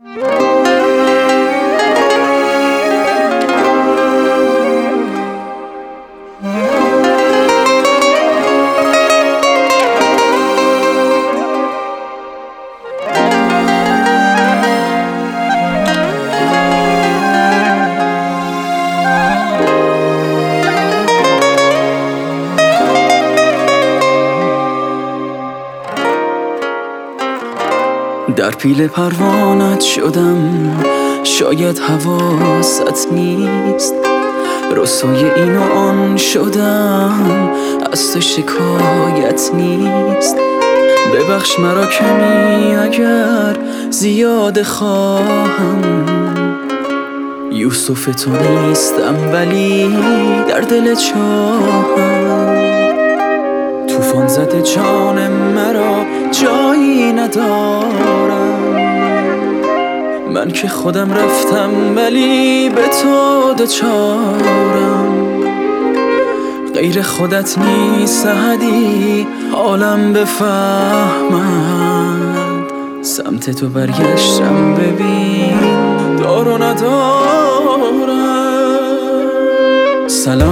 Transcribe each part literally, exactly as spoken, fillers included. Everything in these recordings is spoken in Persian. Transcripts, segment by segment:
در پیل پروانت شدم، شاید حواست نیست. رسوی این و آن شدم، از تو شکایت نیست. ببخش مرا کمی اگر زیاد خواهم، یوسف تو نیستم ولی در دل چاهم. طوفان زده جان مرا جایی ندارم، من که خودم رفتم ولی به تو دچارم. غیر خودت نیست احدی حالم بفهمد، سمت تو برگشتم ببین دار و ندارم.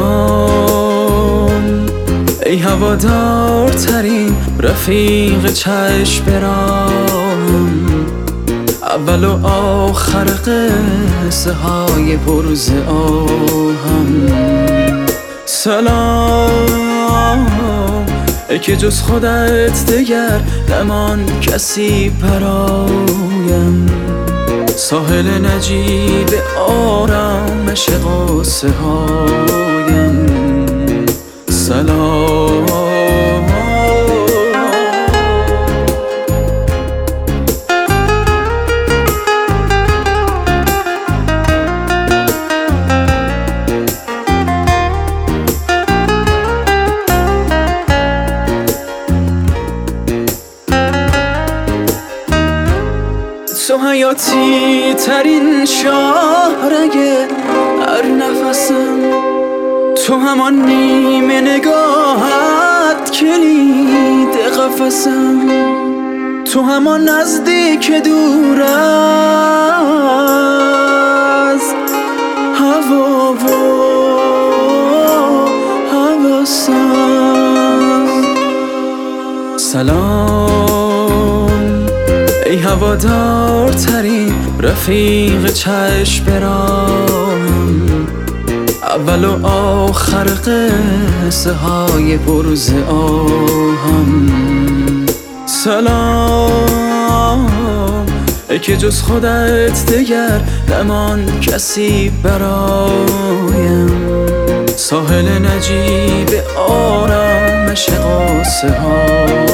سلام ای هوادارترین رفیق چشم براهم، اول و آخر قصه های پرز آهم. سلام ای که جز خودت دگر نمان کسی برایم، ساحل نجیب آرامش قصه هایم. سلام تو حیاتی ترین شاهرگ هر نفسم، تو همان نیمه نگاهت کلید قفسم، تو همان نزدیک دور از هوا و هوسم. سلام ای هوادارترین رفیق چشم براهم، اول و آخر قصه های پرز آهم. سلام ای که جز خودت دگر نمان کسی برایم، ساحل نجیب آرامش قصه ها.